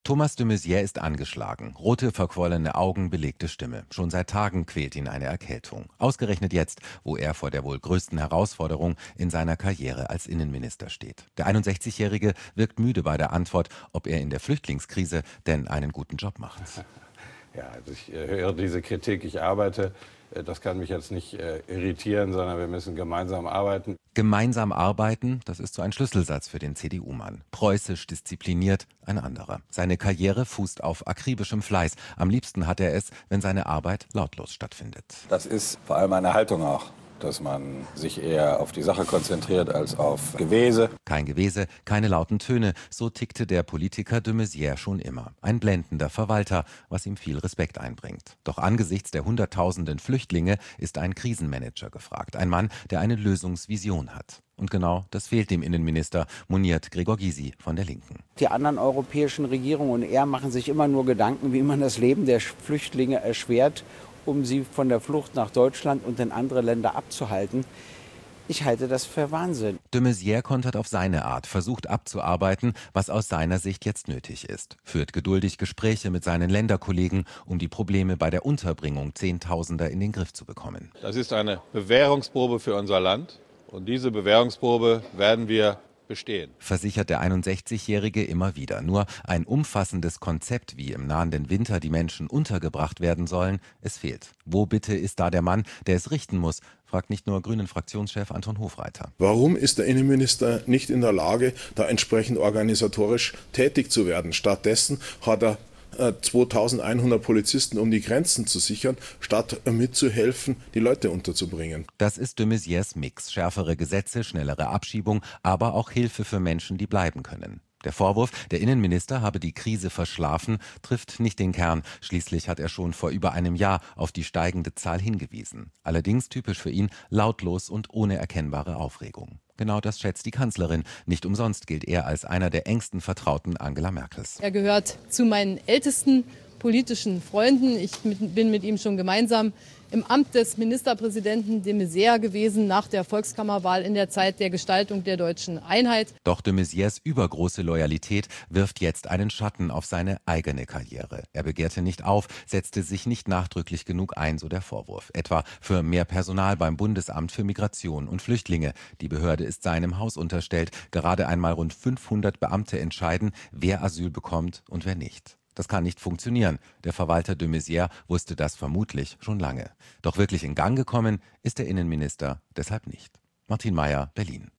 Thomas de Maizière ist angeschlagen. Rote, verquollene Augen, belegte Stimme. Schon seit Tagen quält ihn eine Erkältung. Ausgerechnet jetzt, wo er vor der wohl größten Herausforderung in seiner Karriere als Innenminister steht. Der 61-Jährige wirkt müde bei der Antwort, ob er in der Flüchtlingskrise denn einen guten Job macht. Ja, also ich höre diese Kritik, ich arbeite. Das kann mich jetzt nicht irritieren, sondern wir müssen gemeinsam arbeiten. Gemeinsam arbeiten, das ist so ein Schlüsselsatz für den CDU-Mann. Preußisch diszipliniert, ein anderer. Seine Karriere fußt auf akribischem Fleiß. Am liebsten hat er es, wenn seine Arbeit lautlos stattfindet. Das ist vor allem eine Haltung auch, dass man sich eher auf die Sache konzentriert als auf Gewese. Kein Gewese, keine lauten Töne, so tickte der Politiker de Maizière schon immer. Ein blendender Verwalter, was ihm viel Respekt einbringt. Doch angesichts der Hunderttausenden Flüchtlinge ist ein Krisenmanager gefragt. Ein Mann, der eine Lösungsvision hat. Und genau das fehlt dem Innenminister, moniert Gregor Gysi von der Linken. Die anderen europäischen Regierungen und er machen sich immer nur Gedanken, wie man das Leben der Flüchtlinge erschwert, um sie von der Flucht nach Deutschland und in andere Länder abzuhalten. Ich halte das für Wahnsinn. De Maizière kontert auf seine Art, versucht abzuarbeiten, was aus seiner Sicht jetzt nötig ist. Führt geduldig Gespräche mit seinen Länderkollegen, um die Probleme bei der Unterbringung Zehntausender in den Griff zu bekommen. Das ist eine Bewährungsprobe für unser Land. Und diese Bewährungsprobe werden wir bestehen. Versichert der 61-Jährige immer wieder. Nur ein umfassendes Konzept, wie im nahenden Winter die Menschen untergebracht werden sollen, es fehlt. Wo bitte ist da der Mann, der es richten muss, fragt nicht nur Grünen-Fraktionschef Anton Hofreiter. Warum ist der Innenminister nicht in der Lage, da entsprechend organisatorisch tätig zu werden? Stattdessen hat er 2100 Polizisten, um die Grenzen zu sichern, statt mitzuhelfen, die Leute unterzubringen. Das ist de Maizières Mix. Schärfere Gesetze, schnellere Abschiebung, aber auch Hilfe für Menschen, die bleiben können. Der Vorwurf, der Innenminister habe die Krise verschlafen, trifft nicht den Kern. Schließlich hat er schon vor über einem Jahr auf die steigende Zahl hingewiesen. Allerdings typisch für ihn lautlos und ohne erkennbare Aufregung. Genau das schätzt die Kanzlerin. Nicht umsonst gilt er als einer der engsten Vertrauten Angela Merkels. Er gehört zu meinen ältesten politischen Freunden. Ich bin mit ihm schon gemeinsam im Amt des Ministerpräsidenten de Maizière gewesen, nach der Volkskammerwahl in der Zeit der Gestaltung der deutschen Einheit. Doch de Maizières übergroße Loyalität wirft jetzt einen Schatten auf seine eigene Karriere. Er begehrte nicht auf, setzte sich nicht nachdrücklich genug ein, so der Vorwurf. Etwa für mehr Personal beim Bundesamt für Migration und Flüchtlinge. Die Behörde ist seinem Haus unterstellt. Gerade einmal rund 500 Beamte entscheiden, wer Asyl bekommt und wer nicht. Das kann nicht funktionieren. Der Verwalter de Maizière wusste das vermutlich schon lange. Doch wirklich in Gang gekommen ist der Innenminister deshalb nicht. Martin Mayer, Berlin.